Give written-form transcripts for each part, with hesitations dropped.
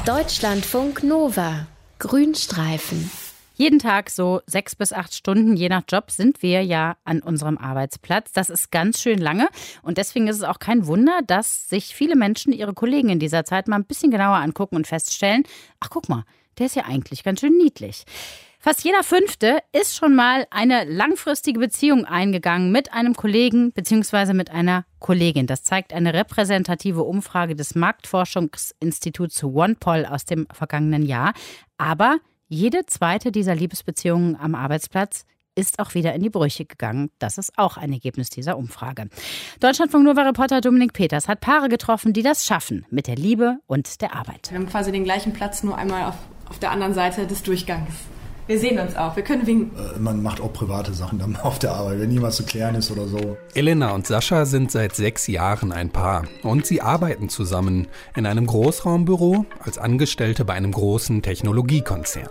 Deutschlandfunk Nova. Grünstreifen. Jeden Tag so 6 bis 8 Stunden, je nach Job, sind wir ja an unserem Arbeitsplatz. Das ist ganz schön lange und deswegen ist es auch kein Wunder, dass sich viele Menschen ihre Kollegen in dieser Zeit mal ein bisschen genauer angucken und feststellen, ach guck mal, der ist ja eigentlich ganz schön niedlich. Fast jeder Fünfte ist schon mal eine langfristige Beziehung eingegangen mit einem Kollegen bzw. mit einer Kollegin. Das zeigt eine repräsentative Umfrage des Marktforschungsinstituts OnePoll aus dem vergangenen Jahr. Aber jede zweite dieser Liebesbeziehungen am Arbeitsplatz ist auch wieder in die Brüche gegangen. Das ist auch ein Ergebnis dieser Umfrage. Deutschlandfunk Nova-Reporter Dominik Peters hat Paare getroffen, die das schaffen mit der Liebe und der Arbeit. Wir haben quasi den gleichen Platz, nur einmal auf der anderen Seite des Durchgangs. Wir sehen uns auch, wir können winken. Man macht auch private Sachen dann auf der Arbeit, wenn jemand zu klären ist oder so. Elena und Sascha sind seit 6 Jahren ein Paar und sie arbeiten zusammen in einem Großraumbüro als Angestellte bei einem großen Technologiekonzern.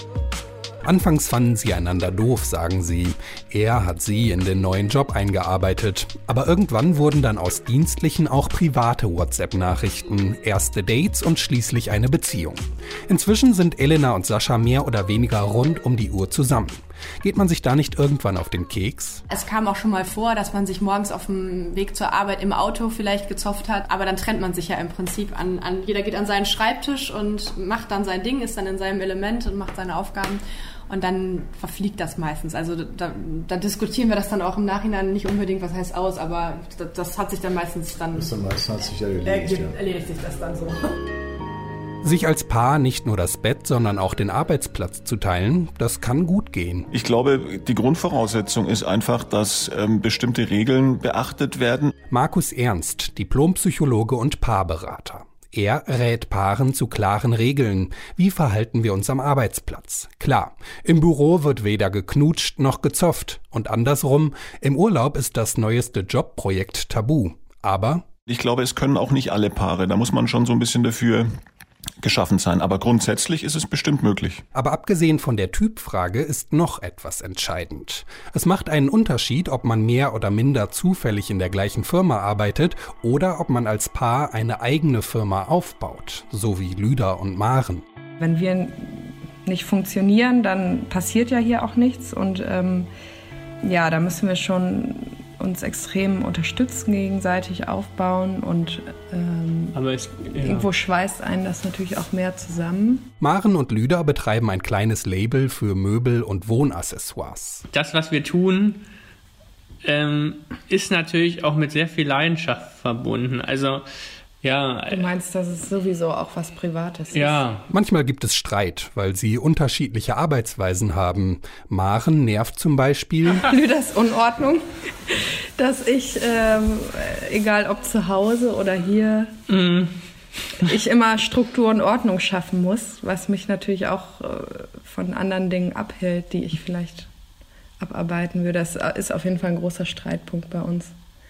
Anfangs fanden sie einander doof, sagen sie. Er hat sie in den neuen Job eingearbeitet. Aber irgendwann wurden dann aus dienstlichen auch private WhatsApp-Nachrichten, erste Dates und schließlich eine Beziehung. Inzwischen sind Elena und Sascha mehr oder weniger rund um die Uhr zusammen. Geht man sich da nicht irgendwann auf den Keks? Es kam auch schon mal vor, dass man sich morgens auf dem Weg zur Arbeit im Auto vielleicht gezofft hat. Aber dann trennt man sich ja im Prinzip an. Jeder geht an seinen Schreibtisch und macht dann sein Ding, ist dann in seinem Element und macht seine Aufgaben. Und dann verfliegt das meistens. Also da diskutieren wir das dann auch im Nachhinein nicht unbedingt, was heißt aus, aber das hat sich dann meistens dann... Hat sich erledigt, erledigt sich das dann so. Sich als Paar nicht nur das Bett, sondern auch den Arbeitsplatz zu teilen, das kann gut gehen. Ich glaube, die Grundvoraussetzung ist einfach, dass bestimmte Regeln beachtet werden. Markus Ernst, Diplompsychologe und Paarberater. Er rät Paaren zu klaren Regeln. Wie verhalten wir uns am Arbeitsplatz? Klar, im Büro wird weder geknutscht noch gezofft. Und andersrum, im Urlaub ist das neueste Jobprojekt tabu. Aber ich glaube, es können auch nicht alle Paare. Da muss man schon so ein bisschen dafür geschaffen sein. Aber grundsätzlich ist es bestimmt möglich. Aber abgesehen von der Typfrage ist noch etwas entscheidend. Es macht einen Unterschied, ob man mehr oder minder zufällig in der gleichen Firma arbeitet oder ob man als Paar eine eigene Firma aufbaut, so wie Lüder und Maren. Wenn wir nicht funktionieren, dann passiert ja hier auch nichts und da müssen wir schon uns extrem unterstützen, gegenseitig aufbauen und irgendwo schweißt einen das natürlich auch mehr zusammen. Maren und Lüder betreiben ein kleines Label für Möbel- und Wohnaccessoires. Das, was wir tun, ist natürlich auch mit sehr viel Leidenschaft verbunden. Also ja. Du meinst, dass es sowieso auch was Privates ist? Ja. Manchmal gibt es Streit, weil sie unterschiedliche Arbeitsweisen haben. Maren nervt zum Beispiel Lüders Unordnung, dass ich, egal ob zu Hause oder hier, ich immer Struktur und Ordnung schaffen muss, was mich natürlich auch von anderen Dingen abhält, die ich vielleicht abarbeiten würde. Das ist auf jeden Fall ein großer Streitpunkt bei uns.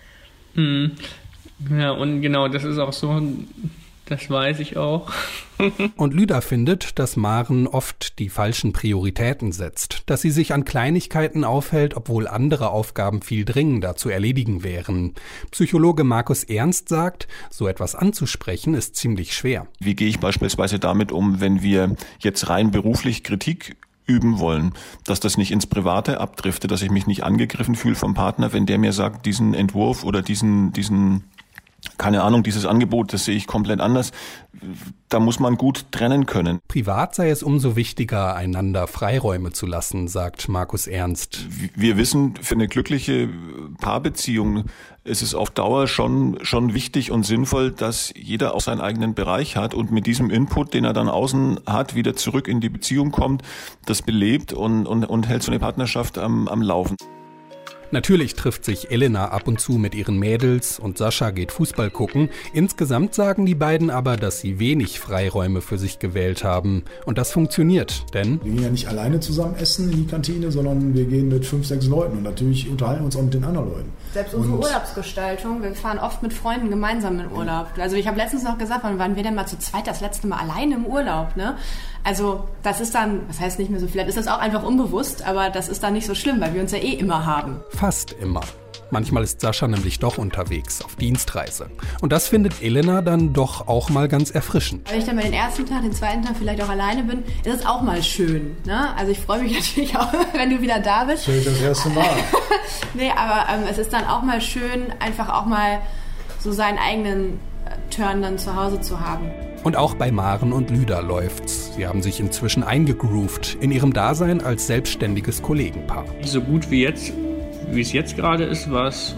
Ja, und genau, das ist auch so, das weiß ich auch. Und Lüder findet, dass Maren oft die falschen Prioritäten setzt, dass sie sich an Kleinigkeiten aufhält, obwohl andere Aufgaben viel dringender zu erledigen wären. Psychologe Markus Ernst sagt, so etwas anzusprechen ist ziemlich schwer. Wie gehe ich beispielsweise damit um, wenn wir jetzt rein beruflich Kritik üben wollen, dass das nicht ins Private abdriftet, dass ich mich nicht angegriffen fühle vom Partner, wenn der mir sagt, diesen Entwurf oder diesen keine Ahnung, dieses Angebot, das sehe ich komplett anders. Da muss man gut trennen können. Privat sei es umso wichtiger, einander Freiräume zu lassen, sagt Markus Ernst. Wir wissen, für eine glückliche Paarbeziehung ist es auf Dauer schon wichtig und sinnvoll, dass jeder auch seinen eigenen Bereich hat und mit diesem Input, den er dann außen hat, wieder zurück in die Beziehung kommt, das belebt und hält so eine Partnerschaft am Laufen. Natürlich trifft sich Elena ab und zu mit ihren Mädels und Sascha geht Fußball gucken. Insgesamt sagen die beiden aber, dass sie wenig Freiräume für sich gewählt haben. Und das funktioniert, denn wir gehen ja nicht alleine zusammen essen in die Kantine, sondern wir gehen mit 5, 6 Leuten und natürlich unterhalten wir uns auch mit den anderen Leuten. Selbst unsere Urlaubsgestaltung, wir fahren oft mit Freunden gemeinsam in Urlaub. Also ich habe letztens noch gesagt, wann waren wir denn mal zu zweit das letzte Mal alleine im Urlaub, ne? Also das ist dann, was heißt nicht mehr so, vielleicht ist das auch einfach unbewusst, aber das ist dann nicht so schlimm, weil wir uns ja immer haben. Fast immer. Manchmal ist Sascha nämlich doch unterwegs, auf Dienstreise. Und das findet Elena dann doch auch mal ganz erfrischend. Wenn ich dann mal den ersten Tag, den zweiten Tag vielleicht auch alleine bin, ist es auch mal schön. Ne? Also ich freue mich natürlich auch, wenn du wieder da bist. Schön das erste Mal. Nee, aber es ist dann auch mal schön, einfach auch mal so seinen eigenen Turn dann zu Hause zu haben. Und auch bei Maren und Lüder läuft's. Sie haben sich inzwischen eingegroovt in ihrem Dasein als selbstständiges Kollegenpaar. So gut wie es jetzt gerade ist, war es,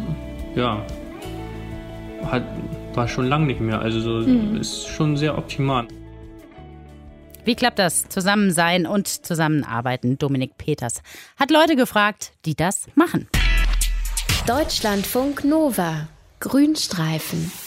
war schon lange nicht mehr. Also ist schon sehr optimal. Wie klappt das? Zusammensein und Zusammenarbeiten. Dominik Peters hat Leute gefragt, die das machen. Deutschlandfunk Nova. Grünstreifen.